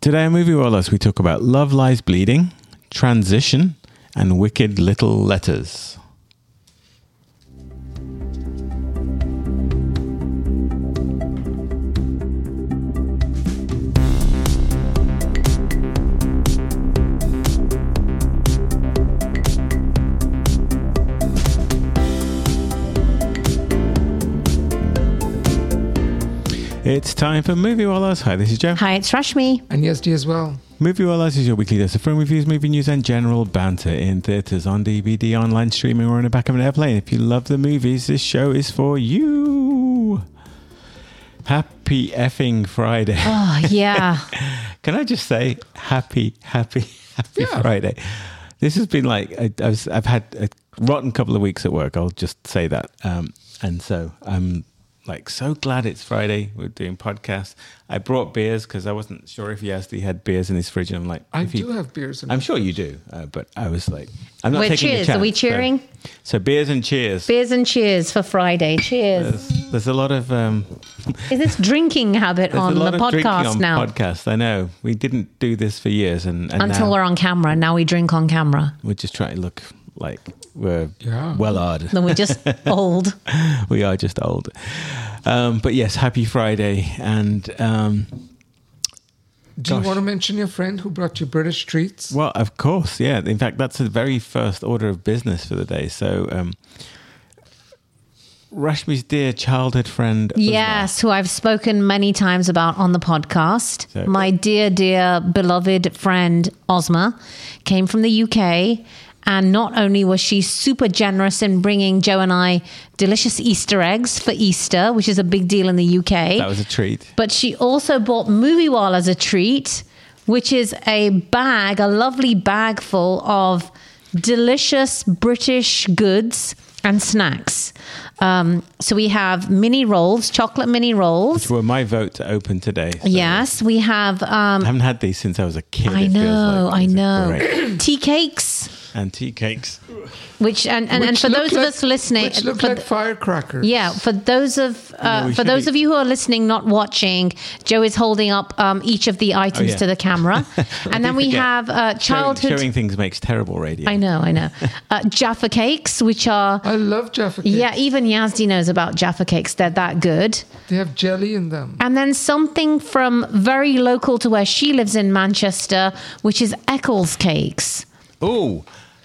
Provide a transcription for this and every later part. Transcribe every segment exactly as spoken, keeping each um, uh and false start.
Today on Movie Wallahs, we talk about Love Lies Bleeding, Transition, and Wicked Little Letters. It's time for Movie Wallahs. Hi, this is Joe. Hi, it's Rashmi. And Yesdi as well. Movie Wallahs is your weekly dose of film reviews, movie news, and general banter in theatres, on D V D, online streaming, or in the back of an airplane. If you love the movies, this show is for you. Happy effing Friday. Oh, yeah. Can I just say happy, happy, happy Yeah. Friday? This has been like, I, I was, I've had a rotten couple of weeks at work. I'll just say that. Um, and so I'm like so glad it's Friday. We're doing podcasts. I brought beers because I wasn't sure if Yazdi had beers in his fridge. And I'm like, I if do he, have beers. In I'm my- sure you do, uh, but I was like, I'm not We're taking cheers. a chance. Are we cheering? So, so beers and cheers. Beers and cheers for Friday. Cheers. There's, there's a lot of um, Is this drinking habit there's on a lot the of drinking podcast on now? podcast. I know we didn't do this for years, and, and Until now we're on camera. Now we drink on camera. we're just trying to look like we're Yeah. well-hard. Then we're just old. We are just old. Um, but yes, happy Friday. And um, Do you gosh. want to mention your friend who brought you British treats? well, of course, yeah. In fact, that's the very first order of business for the day. So um, Rashmi's dear childhood friend. Uzma. Yes, who I've spoken many times about on the podcast. So- My dear, dear, beloved friend Ozma came from the U K. And not only was she super generous in bringing Joe and I delicious Easter eggs for Easter, which is a big deal in the U K. That was a treat. But she also bought Movie Wall as a treat, which is a bag, a lovely bag full of delicious British goods and snacks. Um, so we have mini rolls, chocolate mini rolls. Which were my vote to open today. So Yes, we have. Um, I haven't had these since I was a kid. I it feels know, like. I These are know. great. Tea cakes, And tea cakes. which and, and, and Which for look those like- of us listening, Which look for like th- firecrackers. yeah, for those of uh, we for should those eat- of you who are listening, not watching, Joe is holding up um, each of the items Oh, yeah. to the camera, and then we forget. have uh, Showing, childhood. showing things makes terrible radio. I know, I know. Uh, Jaffa cakes, which are I love Jaffa cakes. yeah, even Yazdi knows about Jaffa cakes. They're that good. They have jelly in them. And then something from very local to where she lives in Manchester, which is Eccles cakes. Oh,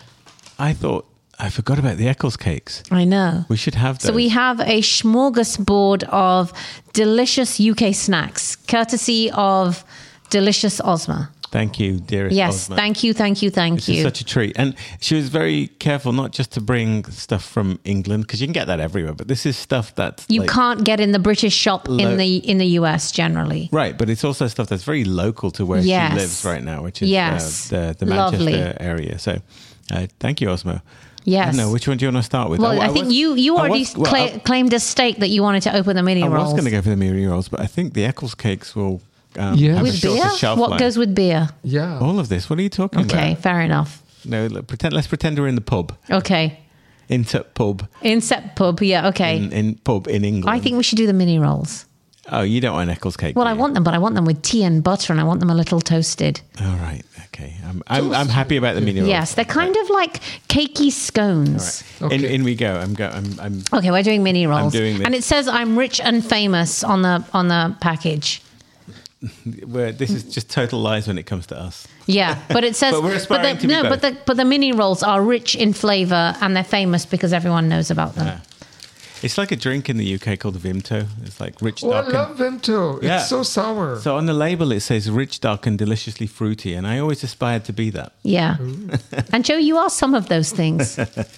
I thought, I forgot about the Eccles cakes. I know. We should have those. So we have a smorgasbord of delicious U K snacks, courtesy of delicious Ozma. Thank you, dearest Yes, Ozma. thank you, thank you, thank This is you. such a treat. And she was very careful not just to bring stuff from England, because you can get that everywhere, but this is stuff that's You like, can't get in the British shop Lo- in the in the U S generally. right, but it's also stuff that's very local to where Yes. she lives right now, which is Yes. uh, the, the Manchester Lovely. area. So uh, thank you, Osmo. Yes. I don't know, which one do you want to start with? Well, I, think was- you you I already was- well, cla- I- claimed a stake that you wanted to open the mini I rolls. was going to go for the mini rolls, but I think the Eccles cakes will um, Yeah. have a with shorter beer. shelf What life. goes with beer? Yeah. All of this? What are you talking Okay, about? fair enough. No, look, pretend. Let's pretend we're in the pub. Okay, Into pub. Inset pub. Yeah. Okay. In, in pub in England. I think we should do the mini rolls. Oh, you don't want Eccles cake? Well, do I you? want them, but I want them with tea and butter, and I want them a little toasted. All right. Okay. I'm I'm, I'm happy about the mini rolls. Yes, they're kind of like cakey scones. Right. In, Okay. in we go. I'm go. I'm. I'm Okay, we're doing mini rolls, doing this. and it says "I'm rich and famous" on the on the package. we're, this is just total lies when it comes to us. Yeah, but it says. But we're aspiring the, to be no, both. but the but the mini rolls are rich in flavour and they're famous because everyone knows about them. Yeah. It's like a drink in the U K called Vimto. It's like rich, Oh, I dark, and- love Vimto. It's Yeah. so sour. So on the label it says rich, dark, and deliciously fruity, and I always aspired to be that. Yeah, and Joe, you are some of those things.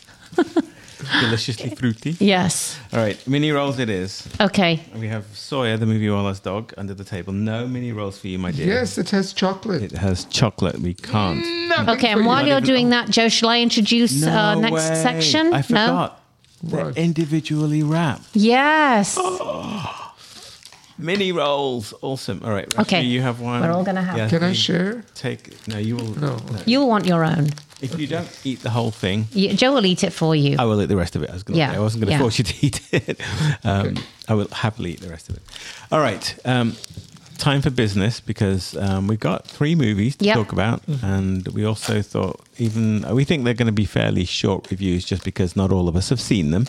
Deliciously fruity. Yes. All right, mini rolls it is. Okay. We have Sawyer, the movie Wallah's dog, under the table. No mini rolls for you, my dear. yes, it has chocolate. It has chocolate. We can't. Nothing Okay, for and while you. you're doing that, Joe, shall I introduce uh, No next way. section? I No. forgot. They're What? individually wrapped. Yes. Mini rolls. Awesome. All right. Rashmi, Okay. You have one. We're all gonna have- Yes, Can I you share? Take. No, you will. No. You'll want your own. If you don't eat the whole thing, You, Joe will eat it for you. I will eat the rest of it. I was going to Yeah, say, I wasn't going to yeah. force you to eat it. Um, I will happily eat the rest of it. All right. Um, time for business because um, we got three movies to Yep. talk about, and we also thought even we think they're going to be fairly short reviews just because not all of us have seen them.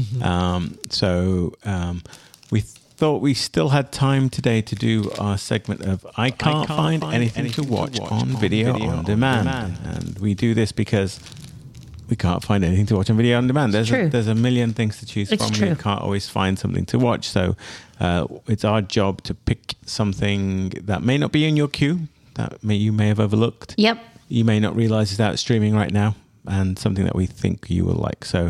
Um, so um, we thought we still had time today to do our segment of I can't, I can't find, find anything, anything to watch, to watch on, on video, video on, demand. on demand, and we do this because we can't find anything to watch on video on demand. There's a, there's a million things to choose it's from. True. You can't always find something to watch. So uh, it's our job to pick something that may not be in your queue, that may, you may have overlooked. Yep. You may not realize is out streaming right now, and something that we think you will like. So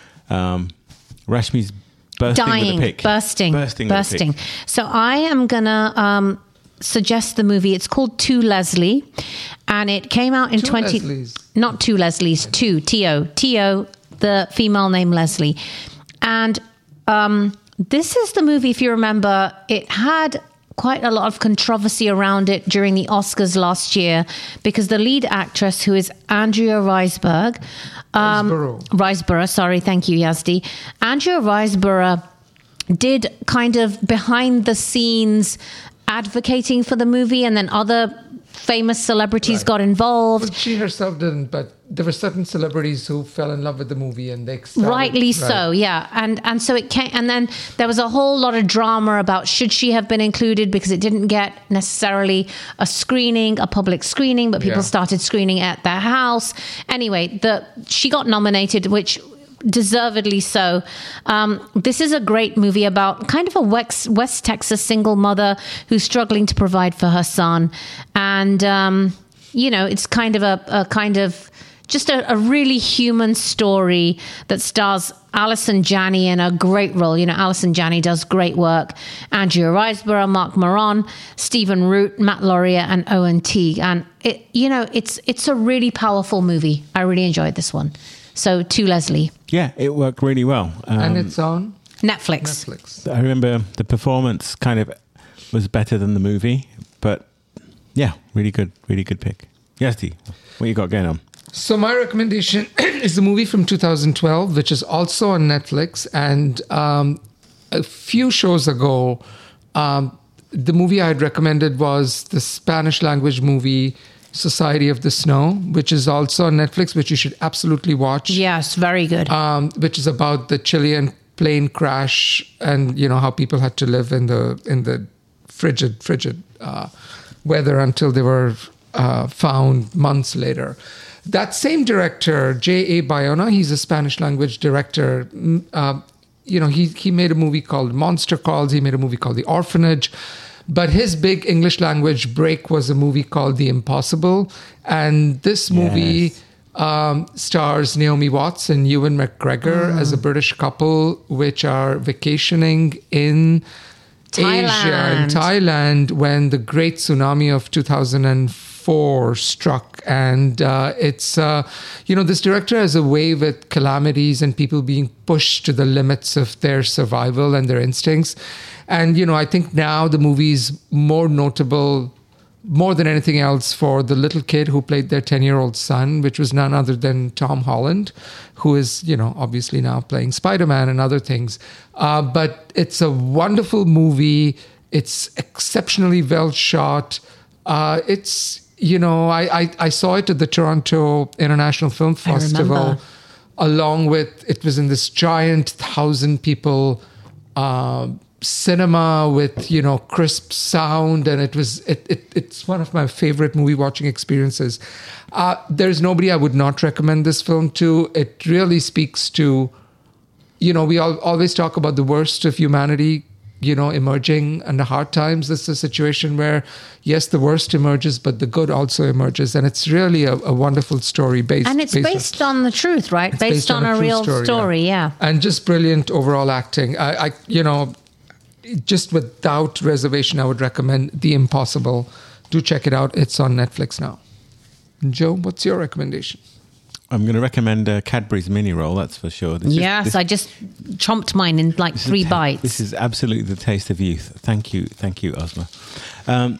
um, Rashmi's bursting Dying, with a pick. bursting, bursting, bursting. With a pick. So I am going to um, suggest the movie. It's called To Leslie, and it came out in Two twenty. Leslies. Not Two Leslies, Two T O T O, the female name Leslie, and um, this is the movie. If you remember, it had quite a lot of controversy around it during the Oscars last year because the lead actress, who is Andrea Riseborough, um, Riseborough. Riseborough, sorry, thank you, Yazdi. Andrea Riseborough did kind of behind the scenes advocating for the movie, and then other famous celebrities Right. got involved. Well, she herself didn't, but there were certain celebrities who fell in love with the movie and they started, Rightly right. so, yeah, and and so it came, and then there was a whole lot of drama about should she have been included because it didn't get necessarily a screening, a public screening, but people Yeah. started screening at their house. Anyway, the she got nominated, which deservedly so. Um, this is a great movie about kind of a West, West Texas single mother who's struggling to provide for her son, and um, you know, it's kind of a, a kind of just a, a really human story that stars Alison Janney in a great role. You know, Alison Janney does great work. Andrea Riseborough, Mark Maron, Stephen Root, Matt Laurier, and Owen Teague. And it, you know, it's it's a really powerful movie. I really enjoyed this one. So, To Leslie, Yeah, it worked really well. Um, And it's on Netflix. Netflix. I remember the performance kind of was better than the movie, but yeah, really good, really good pick. Yasti, what you got going on? So my recommendation is a movie from two thousand twelve, which is also on Netflix. And um, a few shows ago, um, the movie I had recommended was the Spanish language movie Society of the Snow, which is also on Netflix, which you should absolutely watch. Yes, very good. Um, which is about the Chilean plane crash and you know how people had to live in the in the frigid, frigid uh, weather until they were uh, found months later. That same director, J A. Bayona, he's a Spanish language director. Uh, you know, he he made a movie called Monster Calls. He made a movie called The Orphanage. But his big English language break was a movie called The Impossible. And this movie Yes. um, stars Naomi Watts and Ewan McGregor Mm. as a British couple, which are vacationing in Asia, in Thailand. Thailand, when the great tsunami of two thousand four struck. And uh, it's, uh, you know, this director has a way with calamities and people being pushed to the limits of their survival and their instincts. And, you know, I think now the movie's more notable, more than anything else, for the little kid who played their ten-year-old son, which was none other than Tom Holland, who is, you know, obviously now playing Spider-Man and other things. Uh, but it's a wonderful movie. It's exceptionally well shot. Uh, it's, you know, I, I, I saw it at the Toronto International Film I Festival, remember. along with, it was in this giant thousand people uh, cinema with, you know, crisp sound. And it was, it, it it's one of my favorite movie watching experiences. Uh, there's nobody I would not recommend this film to. It really speaks to, you know, we all, always talk about the worst of humanity, you know, emerging under hard times. This is a situation where, yes, the worst emerges, but the good also emerges. And it's really a, a wonderful story based. And it's based on the truth, right? It's Based, on, a true real story, yeah. And just brilliant overall acting. I, I, you know, just without reservation, I would recommend The Impossible. Do check it out. It's on Netflix now. Joe, what's your recommendation? I'm going to recommend uh, Cadbury's mini roll. That's for sure. This is- Yes, this- I just chomped mine in like this is three the ta- bites. This is absolutely the taste of youth. Thank you, thank you, Ozma. Um,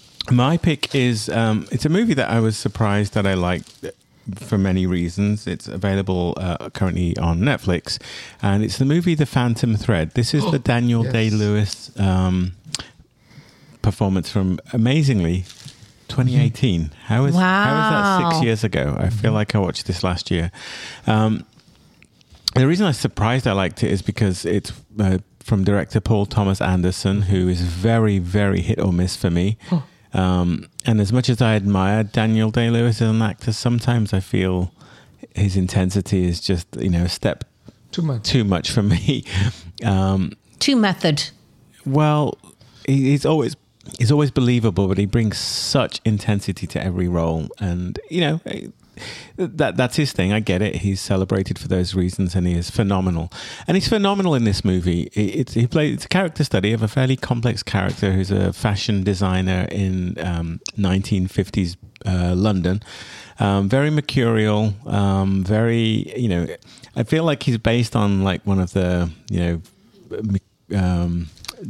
my pick is um, it's a movie that I was surprised that I liked for many reasons. It's available uh, currently on Netflix, and it's the movie The Phantom Thread. This is the Daniel yes. Day-Lewis um, performance from, amazingly, twenty eighteen. How is, Wow. how is that six years ago? I feel like I watched this last year. Um, the reason I was surprised I liked it is because it's uh, from director Paul Thomas Anderson, who is very, very hit or miss for me. Oh. Um, and as much as I admire Daniel Day-Lewis as an actor, sometimes I feel his intensity is just, you know, a step Too much. too much for me. Um, Too method. well, he, he's always he's always believable, but he brings such intensity to every role, and you know that that's his thing. I get it. He's celebrated for those reasons, and he is phenomenal. And he's phenomenal in this movie. It, it's he plays it's a character study of a fairly complex character who's a fashion designer in um, nineteen fifties uh, London. Um, very mercurial. Um, very, you know, I feel like he's based on like one of the, you know, um,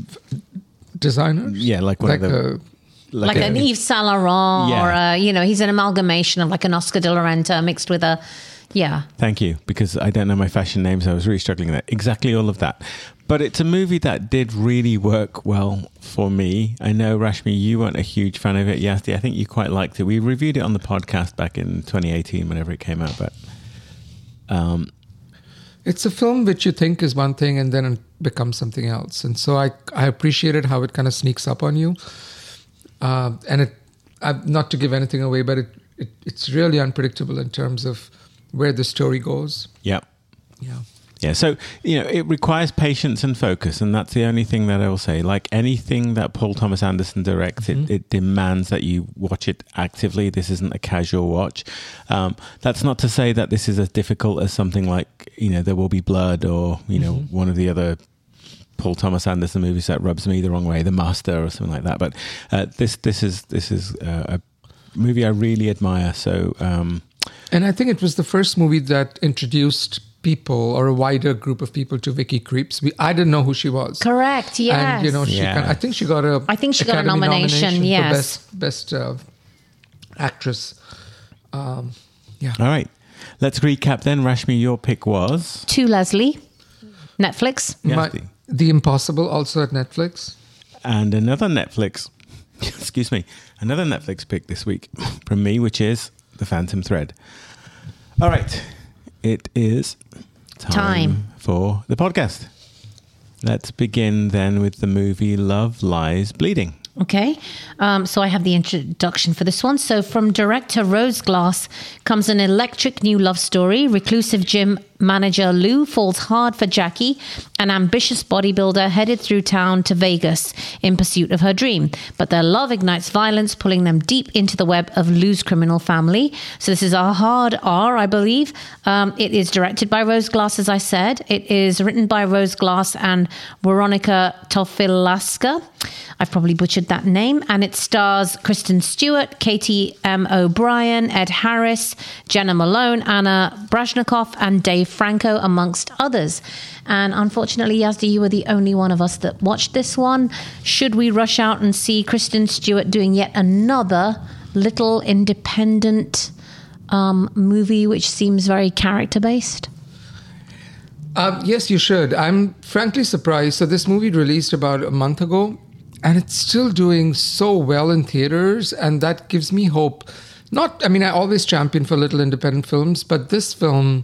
Designers? yeah, like one Like of the. a, Like, a- an Yves Saint Laurent, Yeah. or a, you know, he's an amalgamation of like an Oscar de la Renta mixed with a, yeah. Thank you, because I don't know my fashion names. I was really struggling with that. Exactly all of that. But it's a movie that did really work well for me. I know, Rashmi, you weren't a huge fan of it. Yasti, I think you quite liked it. We reviewed it on the podcast back in twenty eighteen, whenever it came out. But um, it's a film which you think is one thing and then it becomes something else. And so I, I appreciated how it kind of sneaks up on you. Uh, and it, uh, not to give anything away, but it, it it's really unpredictable in terms of where the story goes. yeah. Yeah. Yeah, so, you know, it requires patience and focus, and that's the only thing that I will say. Like anything that Paul Thomas Anderson directs, Mm-hmm. it, it demands that you watch it actively. This isn't a casual watch. Um, that's not to say that this is as difficult as something like, you know, There Will Be Blood, or, you know, Mm-hmm. one of the other Paul Thomas Anderson movies that rubs me the wrong way, The Master or something like that. But uh, this this is this is uh, a movie I really admire. So, um, And I think it was the first movie that introduced people or a wider group of people to Vicky Krieps. We, I didn't know who she was. Correct, yes. And, you know, she Yeah. kind I think she got a I think she got a Academy nomination, for yes. best, best uh, actress. Um, yeah. all right. Let's recap then. Rashmi, your pick was? To Leslie, Netflix. My, Yasti. The Impossible, also at Netflix. And another Netflix, excuse me, another Netflix pick this week from me, which is The Phantom Thread. All right. It is time, Time. for the podcast. Let's begin then with the movie Love Lies Bleeding. Okay, um, so I have the introduction for this one. So from director Rose Glass comes an electric new love story. Reclusive gym manager Lou falls hard for Jackie, an ambitious bodybuilder headed through town to Vegas in pursuit of her dream. But their love ignites violence, pulling them deep into the web of Lou's criminal family. So this is a hard R, I believe. Um, it is directed by Rose Glass, as I said. It is written by Rose Glass and Veronica Tofilaska. I've probably butchered that name. And it stars Kristen Stewart, Katie M. O'Brien, Ed Harris, Jenna Malone, Anna Brashnikov, and Dave Franco, amongst others. And unfortunately, Yazdi, you were the only one of us that watched this one. Should we rush out and see Kristen Stewart doing yet another little independent um, movie which seems very character-based? Uh, yes, you should. I'm frankly surprised. So this movie released about a month ago, and it's still doing so well in theaters, and that gives me hope. Not, I mean, I always champion for little independent films, but this film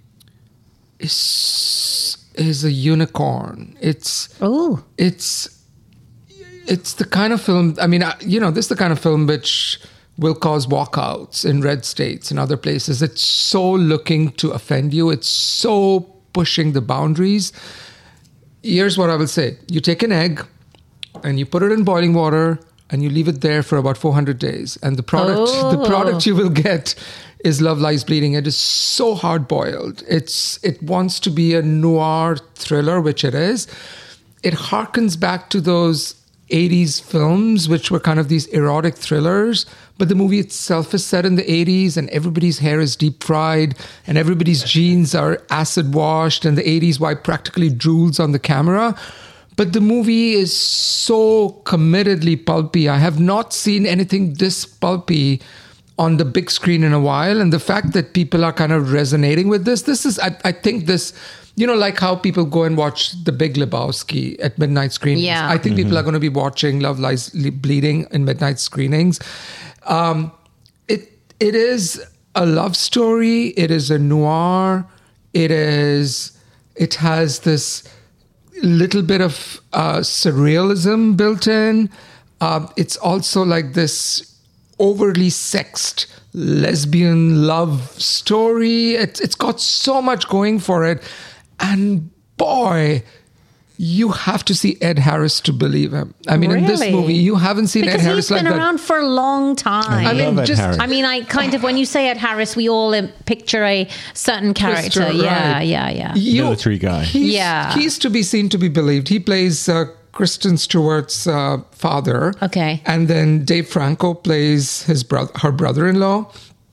is is a unicorn. It's Oh, it's it's the kind of film. I mean, I- you know, this is the kind of film which will cause walkouts in red states and other places. It's so looking to offend you. It's so pushing the boundaries. Here's what I will say: you take an egg and you put it in boiling water and you leave it there for about four hundred days, and the product the Oh. product you will get is Love Lies Bleeding. It is so hard boiled. It's it wants to be a noir thriller, which it is. It harkens back to those eighties films, which were kind of these erotic thrillers. But the movie itself is set in the eighties, and everybody's hair is deep fried, and everybody's jeans are acid washed, and the eighties wipe practically drools on the camera. But the movie is so committedly pulpy. I have not seen anything this pulpy on the big screen in a while. And the fact that people are kind of resonating with this, this is, I, I think this, you know, like how people go and watch The Big Lebowski at midnight screenings. Yeah. I think mm-hmm. people are going to be watching Love Lies Bleeding in midnight screenings. Um, it It is a love story. It is a noir. It is, it has this little bit of uh, surrealism built in. Uh, it's also like this overly sexed lesbian love story. It's it's got so much going for it. And boy, you have to see Ed Harris to believe him. I mean, in this Really? movie, you haven't seen Because Ed Harris he's like been that. around for a long time. I, I love mean, Ed just- Harris. I mean, I kind of, when you say Ed Harris, we all um, picture a certain character. Twister, Yeah, right. yeah, yeah. You- Military guy. He's, Yeah. he's to be seen to be believed. He plays uh, Kristen Stewart's uh, father. Okay. And then Dave Franco plays his brother, her brother-in-law.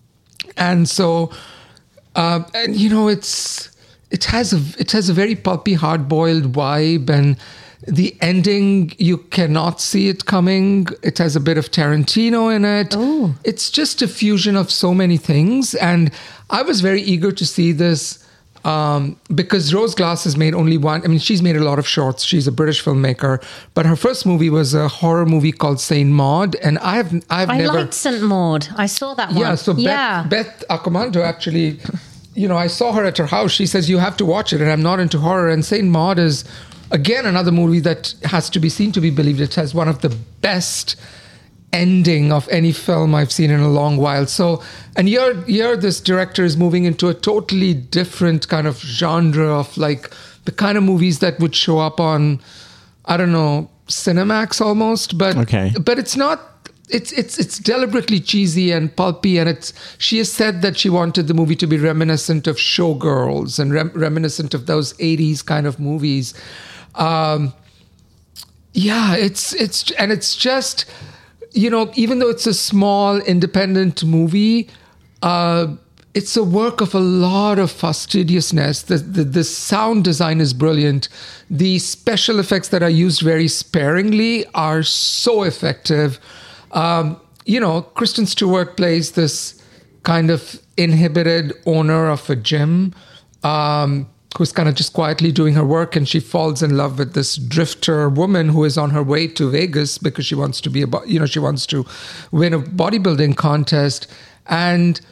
And so, uh, and you know, it's it has a it has a very pulpy, hard-boiled vibe, and the ending, you cannot see it coming. It has a bit of Tarantino in it. Ooh. It's just a fusion of so many things, and I was very eager to see this. Um, because Rose Glass has made only one. I mean, she's made a lot of shorts. She's a British filmmaker, but her first movie was a horror movie called Saint Maud, and I've I've I never. liked Saint Maud. I saw that one. Yeah, so yeah. Beth, Beth Accomando actually, you know, I saw her at her house. She says, you have to watch it, and I'm not into horror. And Saint Maud is, again, another movie that has to be seen to be believed. It has one of the best ending of any film I've seen in a long while. So, and here, here this director is moving into a totally different kind of genre of like the kind of movies that would show up on, I don't know, Cinemax almost, but Okay. but it's not. It's it's it's deliberately cheesy and pulpy, and it's. She has said that she wanted the movie to be reminiscent of Showgirls and rem- reminiscent of those eighties kind of movies. Um, yeah, it's it's and it's just, you know, even though it's a small independent movie, uh, it's a work of a lot of fastidiousness. The, the the sound design is brilliant. The special effects that are used very sparingly are so effective. Um, you know, Kristen Stewart plays this kind of inhibited owner of a gym, um, who's kind of just quietly doing her work, and she falls in love with this drifter woman who is on her way to Vegas because she wants to be a, bo- you know, she wants to win a bodybuilding contest. And,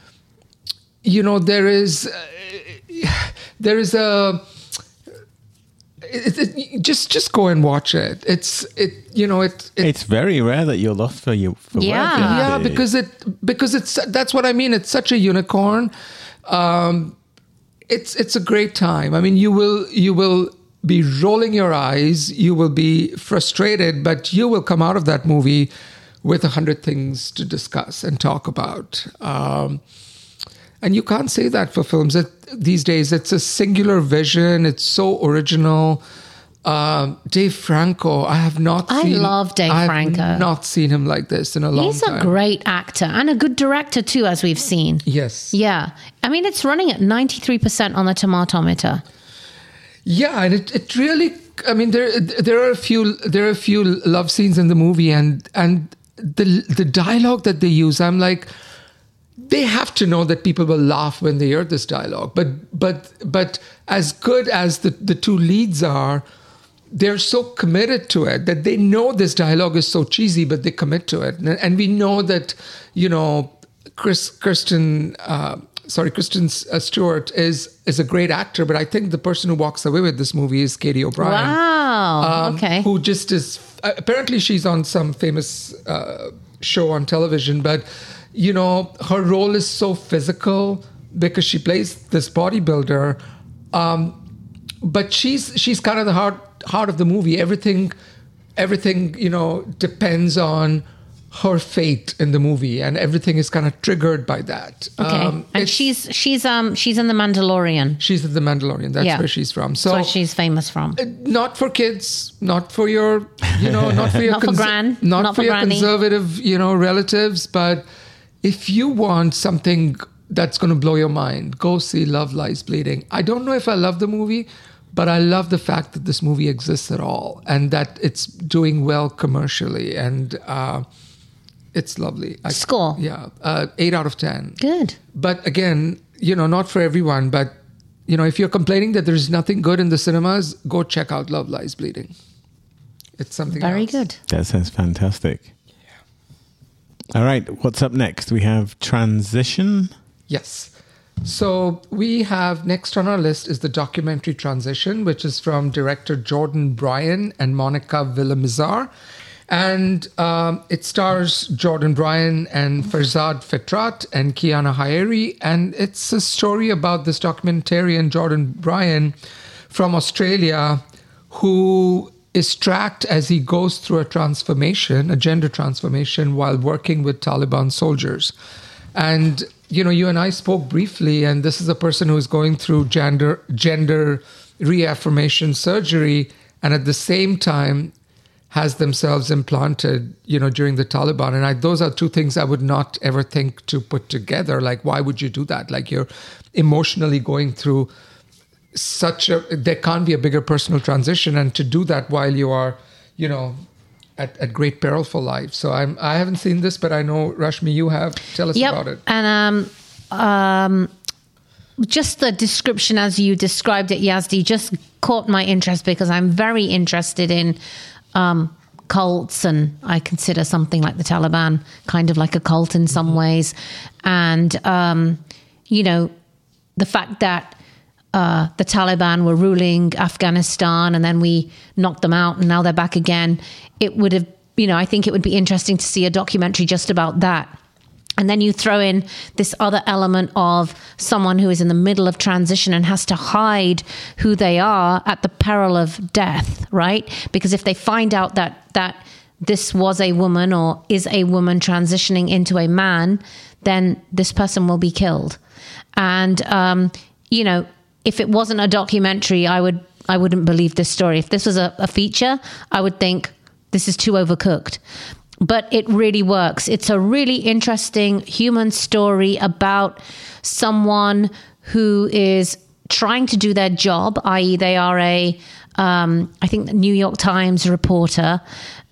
you know, there is, uh, there is a, It, it, just just go and watch it. It's it you know it, it It's very rare that you're lost for you. For Yeah. words, yeah isn't it? because it because it's that's what I mean. It's such a unicorn. Um, it's it's a great time. I mean, you will you will be rolling your eyes. You will be frustrated, but you will come out of that movie with a hundred things to discuss and talk about. Um, And you can't say that for films it, these days. It's a singular vision. It's so original. Um, Dave Franco, I have not I seen... love Dave I have Franco. not seen him like this in a long He's time. a great actor and a good director too, as we've seen. Yes. Yeah. I mean, it's running at ninety-three percent on the tomatometer. Yeah, and it, it really... I mean, there there are a few there are a few love scenes in the movie, and and the the dialogue that they use, I'm like... They have to know that people will laugh when they hear this dialogue. But but but as good as the, the two leads are, they're so committed to it that they know this dialogue is so cheesy, but they commit to it. And, and we know that, you know, Chris Kristen uh, sorry Kristen uh, Stewart is is a great actor, but I think the person who walks away with this movie is Katie O'Brien. Wow. Um, okay. Who just is uh, apparently she's on some famous uh, show on television, but. You know, her role is so physical because she plays this bodybuilder, um, but she's she's kind of the heart heart of the movie. Everything, everything you know depends on her fate in the movie, and everything is kind of triggered by that. Okay. Um, and it's- she's she's um she's in The Mandalorian. she's in The Mandalorian. That's Yeah. where she's from. That's So where she's famous from. uh, not for kids, not for your, you know, not for your, Not for gran, not, not for for your granny. conservative, you know, relatives. But if you want something that's going to blow your mind, go see Love Lies Bleeding. I don't know if I love the movie, but I love the fact that this movie exists at all and that it's doing well commercially. And uh, It's lovely. I, Score? Yeah, uh, eight out of ten. Good. But again, you know, not for everyone. But you know, if you're complaining that there's nothing good in the cinemas, go check out Love Lies Bleeding. It's something Very else. good. That sounds fantastic. All right, what's up next? We have Transition. Yes. So we have next on our list is the documentary Transition, which is from director Jordan Bryan and Monica Villamizar. And um, it stars Jordan Bryan and Farzad Fitrat and Kiana Hayeri. And it's a story about this documentarian, Jordan Bryan, from Australia, who is tracked as he goes through a transformation, a gender transformation, while working with Taliban soldiers. And, you know, you and I spoke briefly, and this is a person who is going through gender gender reaffirmation surgery, and at the same time has themselves implanted, you know, during the Taliban. And I, those are two things I would not ever think to put together. Like, why would you do that? Like, you're emotionally going through such a, there can't be a bigger personal transition, and to do that while you are, you know, at, at great peril for life. So I'm, I haven't seen this, but I know, Rashmi, you have. Tell us Yep. about it. And um, um, just the description as you described it, Yazdi, just caught my interest because I'm very interested in um, cults, and I consider something like the Taliban kind of like a cult in some ways. And, um, you know, the fact that Uh, the Taliban were ruling Afghanistan and then we knocked them out and now they're back again. It would have, you know, I think it would be interesting to see a documentary just about that. And then you throw in this other element of someone who is in the middle of transition and has to hide who they are at the peril of death, right? Because if they find out that that this was a woman or is a woman transitioning into a man, then this person will be killed. And, um, you know, if it wasn't a documentary, I would I wouldn't believe this story. If this was a, a feature, I would think this is too overcooked. But it really works. It's a really interesting human story about someone who is trying to do their job, that is they are a, um, I think, the New York Times reporter,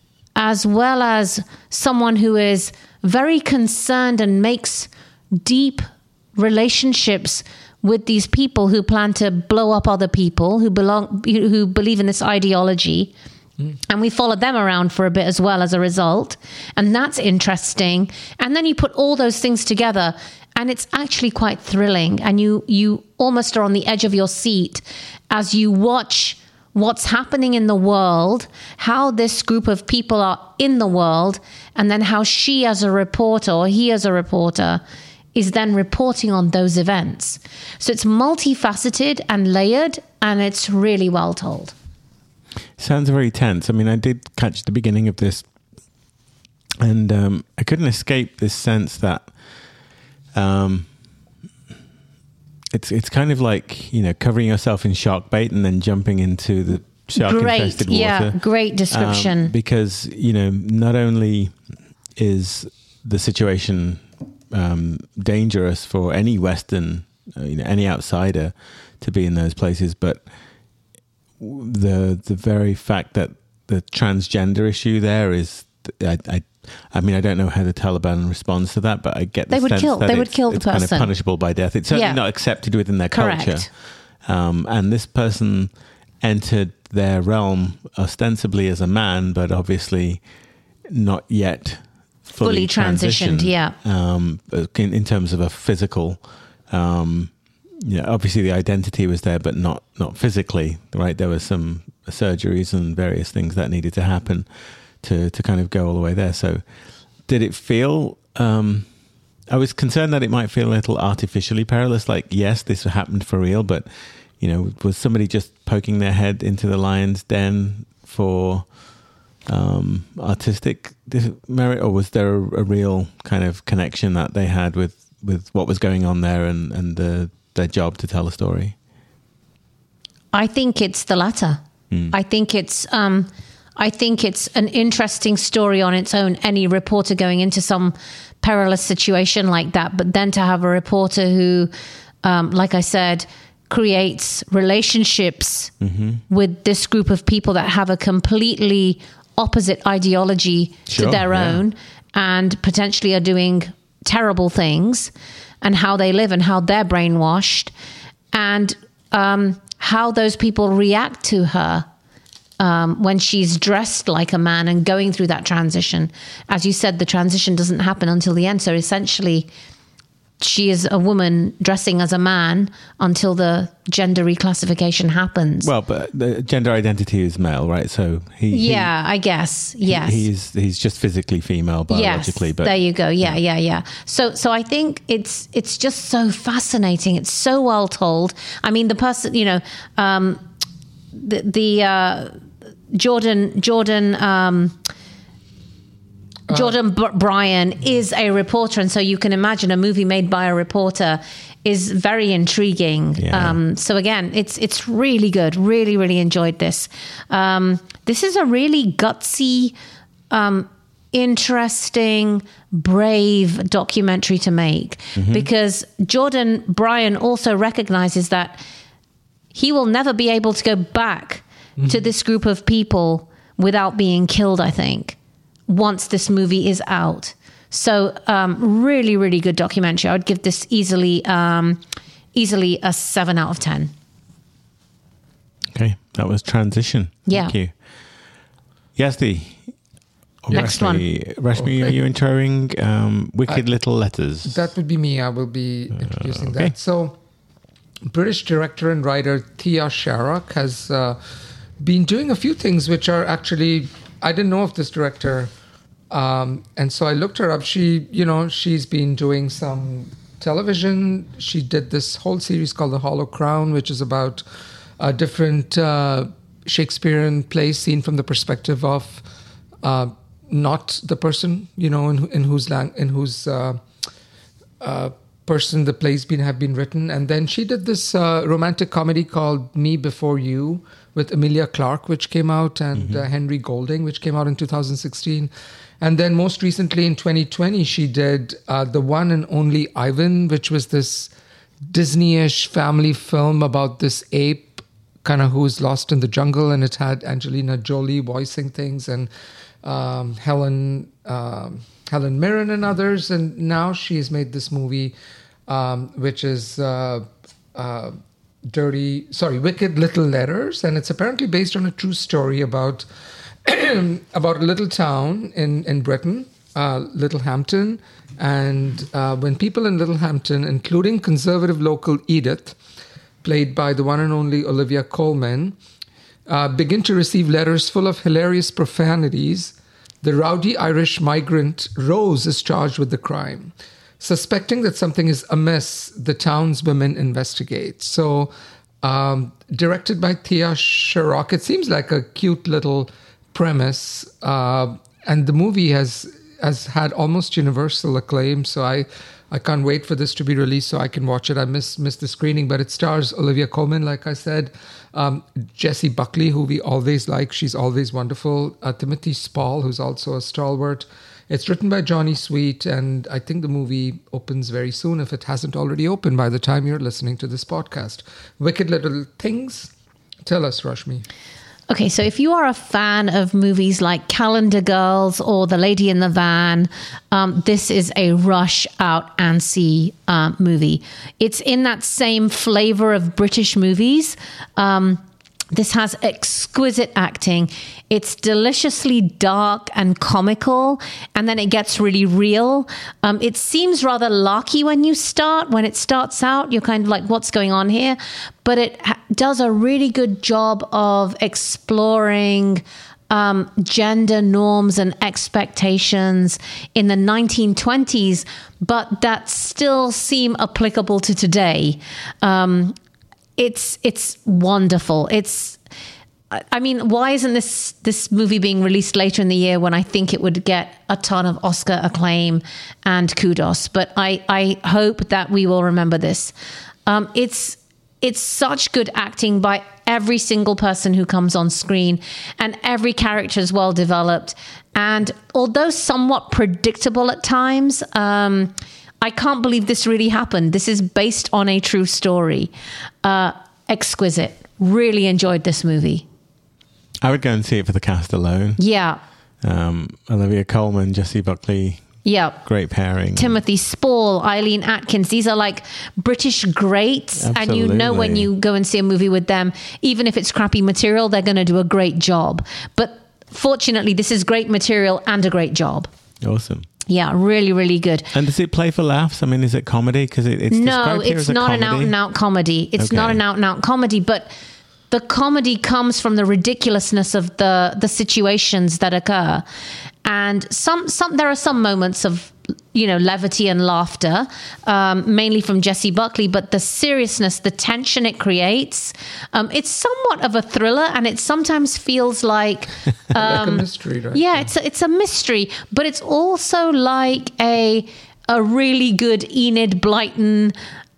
as well as someone who is very concerned and makes deep relationships with these people who plan to blow up other people, who belong, who believe in this ideology. Mm. And we followed them around for a bit as well as a result. And that's interesting. And then you put all those things together and it's actually quite thrilling. And you, you almost are on the edge of your seat as you watch what's happening in the world, how this group of people are in the world, and then how she as a reporter or he as a reporter is then reporting on those events. So it's multifaceted and layered, and it's really well told. Sounds very tense. I mean, I did catch the beginning of this, and um, I couldn't escape this sense that um, it's it's kind of like, you know, covering yourself in shark bait and then jumping into the shark-infested water. Yeah, great description. Um, because, you know, not only is the situation Um, dangerous for any Western, uh, you know, any outsider to be in those places, but the the very fact that the transgender issue there is, I, I, I mean, I don't know how the Taliban responds to that, but I get the they would sense kill. that They would it's, kill the it's person. kind of punishable by death. It's certainly Yeah. not accepted within their Correct. culture. Um, and this person entered their realm ostensibly as a man, but obviously not yet fully, fully transitioned, transitioned, yeah. Um, in, in terms of a physical, um, you know, obviously the identity was there, but not not physically, right? There were some surgeries and various things that needed to happen to to kind of go all the way there. So, did it feel? Um, I was concerned that it might feel a little artificially perilous. Like, yes, this happened for real, but you know, was somebody just poking their head into the lion's den for um artistic merit, or was there a, a real kind of connection that they had with with what was going on there and and the their job to tell a story? I think it's the latter. Mm. I think it's um I think it's an interesting story on its own, any reporter going into some perilous situation like that, but then to have a reporter who um like I said creates relationships mm-hmm. with this group of people that have a completely opposite ideology sure, to their yeah. own, and potentially are doing terrible things, and how they live and how they're brainwashed, and um, how those people react to her um, when she's dressed like a man and going through that transition. As you said, the transition doesn't happen until the end. So essentially, she is a woman dressing as a man until the gender reclassification happens. Well, but the gender identity is male, right? So he, yeah, he, I guess. Yes, he, he's he's just physically female biologically. Yes, but there you go. Yeah, yeah, yeah. So, so I think it's it's just so fascinating. It's so well told. I mean, the person, you know, um, the the uh, Jordan Jordan. Um, Jordan B- Bryan is a reporter, and so you can imagine a movie made by a reporter is very intriguing. Yeah. Um, so again, it's it's really good. Really, really enjoyed this. Um, this is a really gutsy, um, interesting, brave documentary to make, mm-hmm. because Jordan Bryan also recognizes that he will never be able to go back mm-hmm. to this group of people without being killed, I think, once this movie is out. So um, really, really good documentary. I would give this easily um, easily a seven out of ten. Okay, that was Transition. Yeah. Thank you. Yazdi. Next one. Rashmi, are you introing um, Wicked I, Little Letters? That would be me. I will be introducing uh, okay. that. So, British director and writer Thea Sharrock has uh, been doing a few things which are actually... I didn't know of this director, um, and so I looked her up. She, you know, she's been doing some television. She did this whole series called The Hollow Crown, which is about a different uh, Shakespearean plays seen from the perspective of uh, not the person, you know, in, in whose lang- in whose uh, uh, person the plays been have been written. And then she did this uh, romantic comedy called Me Before You, with Emilia Clarke, which came out, and mm-hmm. uh, Henry Golding, which came out in two thousand sixteen. And then most recently in twenty twenty, she did uh, The One and Only Ivan, which was this Disney-ish family film about this ape kind of who's lost in the jungle. And it had Angelina Jolie voicing things, and um, Helen um, Helen Mirren and others. And now she's made this movie, um, which is... Uh, uh, Dirty, sorry, Wicked Little Letters, and it's apparently based on a true story about about a little town in in Britain, uh, Littlehampton, and uh, when people in Littlehampton, including conservative local Edith, played by the one and only Olivia Colman, uh, begin to receive letters full of hilarious profanities, the rowdy Irish migrant Rose is charged with the crime. Suspecting that something is amiss, the townswomen investigate. So, um, directed by Thea Sharrock, it seems like a cute little premise, uh, and the movie has has had almost universal acclaim. So I, I can't wait for this to be released so I can watch it. I missed missed the screening, but it stars Olivia Colman, like I said, um, Jessie Buckley, who we always like. She's always wonderful. Uh, Timothy Spall, who's also a stalwart. It's written by Johnny Sweet, and I think the movie opens very soon if it hasn't already opened by the time you're listening to this podcast. Wicked Little Things. Tell us, Rashmi. Okay, so if you are a fan of movies like Calendar Girls or The Lady in the Van, um, this is a rush out and see uh, movie. It's in that same flavor of British movies. Um, This has exquisite acting. It's deliciously dark and comical, and then it gets really real. Um, it seems rather larky when you start. When it starts out, you're kind of like, what's going on here? But it ha- does a really good job of exploring um, gender norms and expectations in the nineteen twenties, but that still seem applicable to today. Um, It's it's wonderful. It's, I mean, why isn't this this movie being released later in the year when I think it would get a ton of Oscar acclaim and kudos? But I, I hope that we will remember this. Um, it's it's such good acting by every single person who comes on screen, and every character is well developed. And although somewhat predictable at times, um, I can't believe this really happened. This is based on a true story. Uh, exquisite. Really enjoyed this movie. I would go and see it for the cast alone. Yeah. Um, Olivia Colman, Jessie Buckley, Yeah. Great pairing. Timothy Spall, Eileen Atkins. These are like British greats. And you know when Absolutely. you go and see a movie with them, even if it's crappy material, they're going to do a great job. But fortunately, this is great material and a great job. Awesome. Yeah, really, really good. And does it play for laughs? I mean, is it comedy? Because it, it's No, described here it's as a not an comedy. out and out comedy. It's Okay. not an out and out comedy, but the comedy comes from the ridiculousness of the the situations that occur. And some some there are some moments of, you know, levity and laughter, um, mainly from Jessie Buckley, but the seriousness, the tension it creates, um, it's somewhat of a thriller, and it sometimes feels like like a mystery, right? yeah, it's a, it's a mystery, but it's also like a a really good Enid Blyton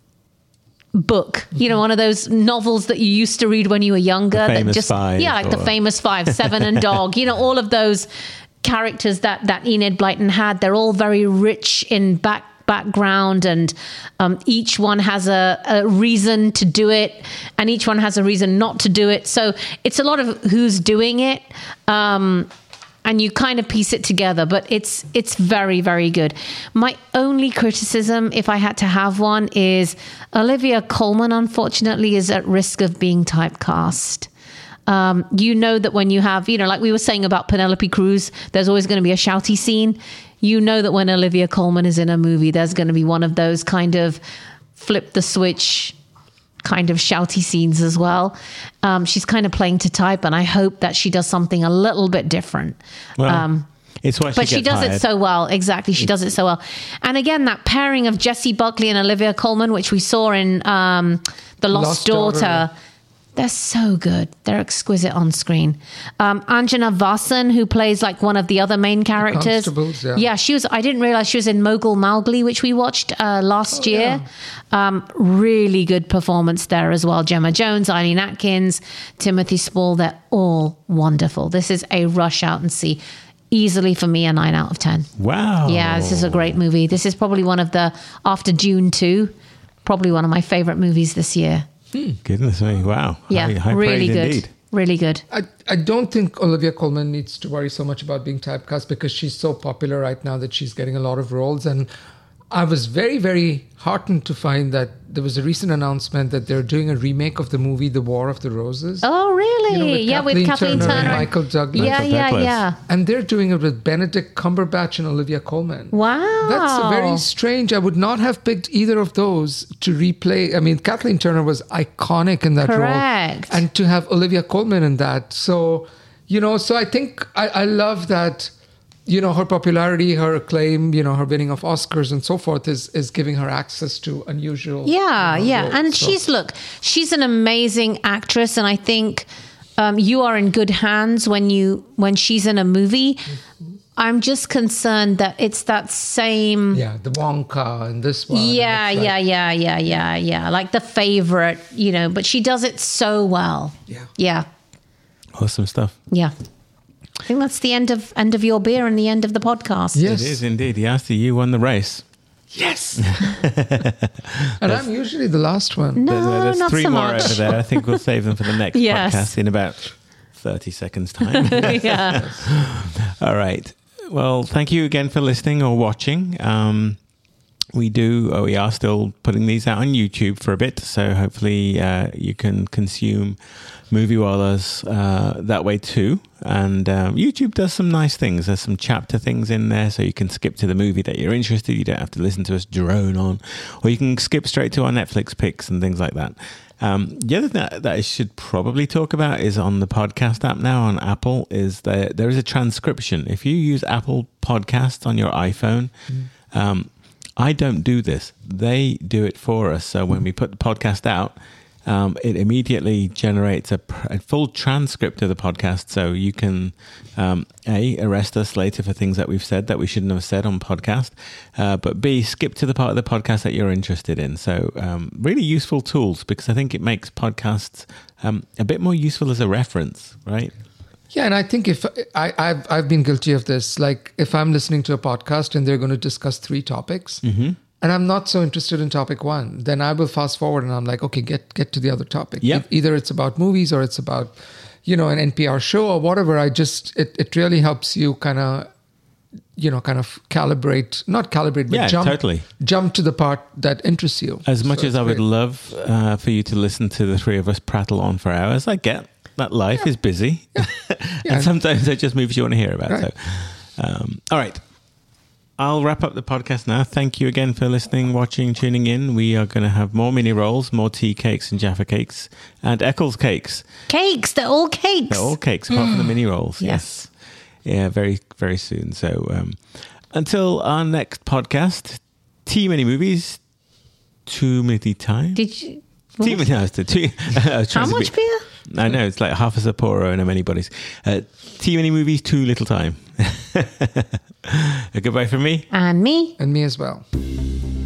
book. You know, one of those novels that you used to read when you were younger. The Famous that just Five yeah, like or- the Famous Five, Seven and Dog. You know, all of those characters that that Enid Blyton had. They're all very rich in back background, and um, each one has a, a reason to do it, and each one has a reason not to do it. So it's a lot of who's doing it. Um, and you kind of piece it together, but it's it's very, very good. My only criticism, if I had to have one, is Olivia Colman, unfortunately, is at risk of being typecast. Um, you know that when you have, you know, like we were saying about Penelope Cruz, there's always going to be a shouty scene. You know that when Olivia Colman is in a movie, there's going to be one of those kind of flip the switch kind of shouty scenes as well. Um, she's kind of playing to type, and I hope that she does something a little bit different. Well, um, it's why she but she gets does hired. it so well. Exactly. She does it so well. And again, that pairing of Jessie Buckley and Olivia Colman, which we saw in um, The Lost, Lost Daughter, Daughter. they're so good. They're exquisite on screen. Um, Anjana Vasan, who plays like one of the other main characters. Constables, yeah. Yeah, she was, I didn't realize she was in Mogul Mowgli, which we watched uh, last Oh, year. Um, really good performance there as well. Gemma Jones, Eileen Atkins, Timothy Spall, they're all wonderful. This is a rush out and see. Easily for me, a nine out of ten. Wow. Yeah, this is a great movie. This is probably one of the, after Dune two, probably one of my favorite movies this year. Goodness me. Wow. Yeah, High, high really praise good. indeed. Really good. I, I don't think Olivia Colman needs to worry so much about being typecast because she's so popular right now that she's getting a lot of roles. And I was very, very heartened to find that there was a recent announcement that they're doing a remake of the movie The War of the Roses. Oh, really? You know, with yeah, with Kathleen Kathleen Turner Turner. and Michael Douglas. Yeah, Michael yeah, Douglas. yeah. And they're doing it with Benedict Cumberbatch and Olivia Colman. Wow. That's very strange. I would not have picked either of those to replay. I mean, Kathleen Turner was iconic in that Correct. role. And to have Olivia Colman in that. So, you know, so I think I, I love that, you know, her popularity, her acclaim, you know, her winning of Oscars and so forth is is giving her access to unusual. Yeah, you know, yeah. roles. And So- she's, look, she's an amazing actress. And I think um, you are in good hands when you when she's in a movie. I'm just concerned that it's that same... Yeah, the Wonka and this one. and Yeah, it's like- yeah, yeah, yeah, yeah, yeah. Like The Favorite, you know, but she does it so well. Yeah. Yeah, Awesome stuff. yeah. I think that's the end of end of your beer and the end of the podcast. Yes. It is indeed. Yasti, you won the race. Yes. And I'm usually the last one. No, There's, uh, there's not three so more much. over there. I think we'll save them for the next Yes. podcast in about thirty seconds time. yeah. All right. Well, thank you again for listening or watching. Um, we do, uh, we are still putting these out on YouTube for a bit, so hopefully uh, you can consume Movie Wallahs uh, that way too. And um, YouTube does some nice things. There's some chapter things in there, so you can skip to the movie that you're interested. You don't have to listen to us drone on, or you can skip straight to our Netflix picks and things like that. Um, the other thing that, that I should probably talk about is on the podcast app now on Apple is that there is a transcription. If you use Apple Podcasts on your iPhone, mm. um, I don't do this. They do it for us. So when we put the podcast out, um, it immediately generates a, a full transcript of the podcast. So you can, um, A, arrest us later for things that we've said that we shouldn't have said on podcast, uh, but B, skip to the part of the podcast that you're interested in. So um, really useful tools, because I think it makes podcasts um, a bit more useful as a reference, right? Yeah, and I think if I, I've I've been guilty of this, like if I'm listening to a podcast and they're going to discuss three topics, mm-hmm. and I'm not so interested in topic one, then I will fast forward and I'm like, okay, get get to the other topic. Yep. E- Either it's about movies or it's about, you know, an N P R show or whatever. I just it it really helps you kind of, you know, kind of calibrate, not calibrate, but Yeah, jump, totally. jump to the part that interests you. As much So as it's I would great. love uh, for you to listen to the three of us prattle on for hours, I get that life is busy. Yeah. And sometimes there's just movies you want to hear about. Right. So, um, all right. I'll wrap up the podcast now. Thank you again for listening, watching, tuning in. We are going to have more mini rolls, more tea cakes and Jaffa cakes, and Eccles cakes. Cakes, they're all cakes. They're all cakes, apart from the mini rolls. Yes. Yes. Yeah, very, very soon. So um, until our next podcast, Tea Mini Movies, Too Many Time. Did you? Tea Mini no, two, two, I was How trying to much be- beer? I know, it's like half a Sapporo and a many bodies. Uh, Too Many Movies, Too Little Time. A goodbye from me. And me. And me as well.